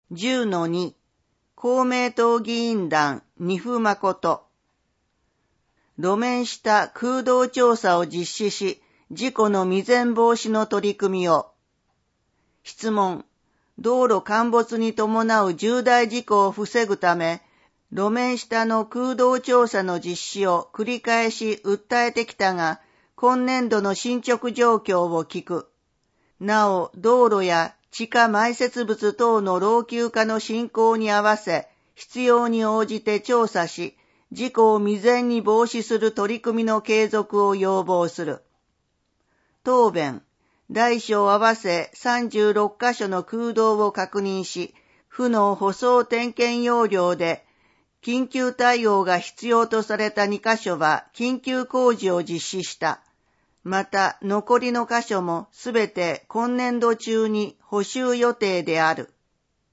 10-2 公明党議員団二府誠。路面下空洞調査を実施し、事故の未然防止の取り組みを。質問。道路陥没に伴う重大事故を防ぐため、路面下の空洞調査の実施を繰り返し訴えてきたが、今年度の進捗状況を聞く。なお、道路や地下埋設物等の老朽化の進行に合わせ、必要に応じて調査し、事故を未然に防止する取り組みの継続を要望する。答弁。大小合わせ36カ所の空洞を確認し、府の舗装点検要領で、緊急対応が必要とされた2カ所は緊急工事を実施した。また、残りの箇所もすべて今年度中に補修予定である。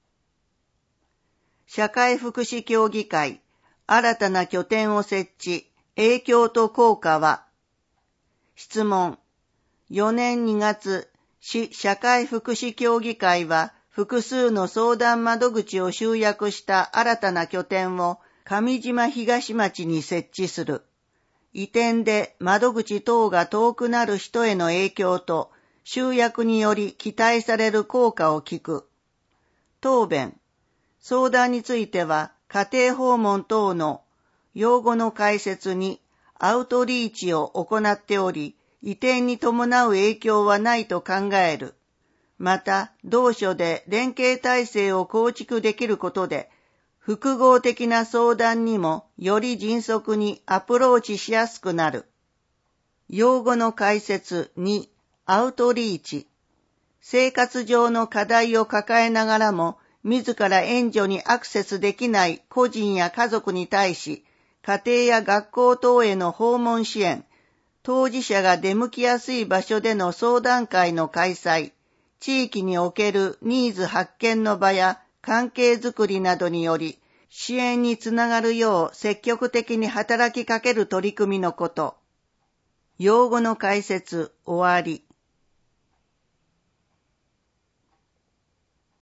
社会福祉協議会、新たな拠点を設置、影響と効果は。質問。4年2月、市社会福祉協議会は複数の相談窓口を集約した新たな拠点を上島東町に設置する。移転で窓口等が遠くなる人への影響と集約により期待される効果を聞く。答弁。相談については家庭訪問等の用語の解説にアウトリーチを行っており、移転に伴う影響はないと考える。また、同所で連携体制を構築できることで、複合的な相談にもより迅速にアプローチしやすくなる。用語の解説2、アウトリーチ。生活上の課題を抱えながらも、自ら援助にアクセスできない個人や家族に対し、家庭や学校等への訪問支援、当事者が出向きやすい場所での相談会の開催、地域におけるニーズ発見の場や関係づくりなどにより、支援につながるよう積極的に働きかける取り組みのこと。用語の解説終わり。